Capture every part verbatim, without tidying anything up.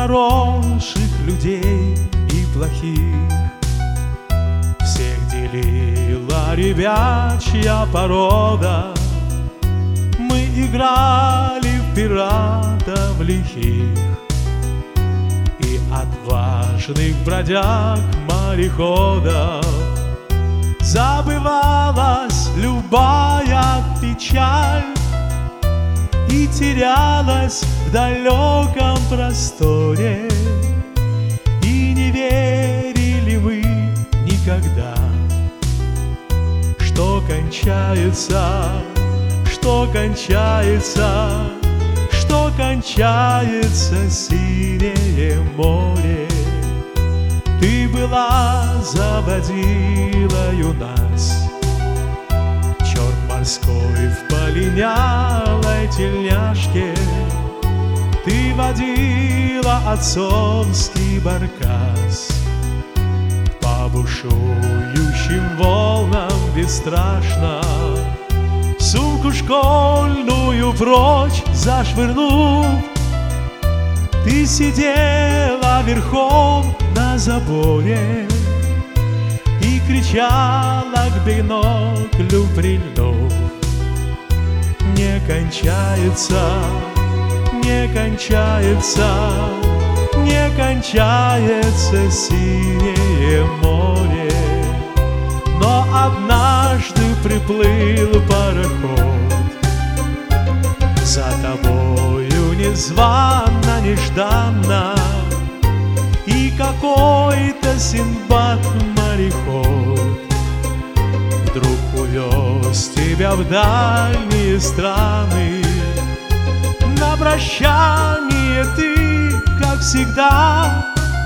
хороших людей и плохих. Всех делила ребячья порода. Мы играли в пиратов лихих и отважных бродяг-мореходов. Забывалась любая печаль и терялась в далеком просторе. И не верили мы никогда, что кончается, что кончается, что кончается синее море. Ты была заводилою нас, черт морской в полинялой тельняшке. Ты водила отцовский баркас по бушующим волнам бесстрашно. Сумку школьную прочь зашвырнув, ты сидела верхом на заборе и кричала к биноклю прильнув: не кончается, не кончается, не кончается синее море. Но однажды приплыл пароход за тобою незванно, нежданно, и какой-то Синдбад-мореход вдруг увез тебя в дальние страны. На прощание ты, как всегда,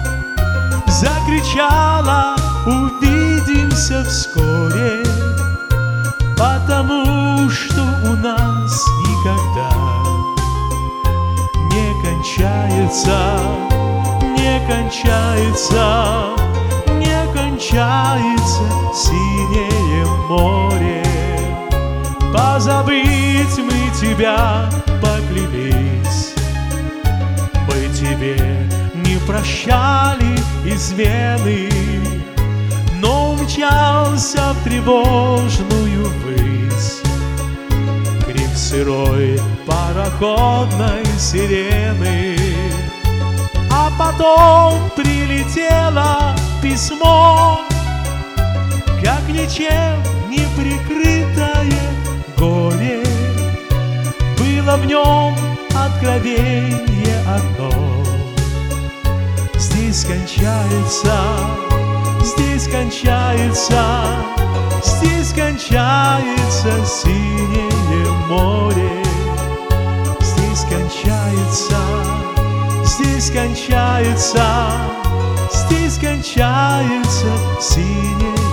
закричала: увидимся вскоре, потому что у нас никогда не кончается, не кончается, не кончается синее море. Позабыть мы тебя поклялись, мы тебе не прощали измены, но умчался в тревожную высь крик сырой пароходной сирены. А потом прилетело письмо, как ничем не прикрытое горе. Было в нем откровение одно: здесь кончается, здесь кончается, здесь кончается синее море. Здесь кончается, здесь кончается, здесь кончается синее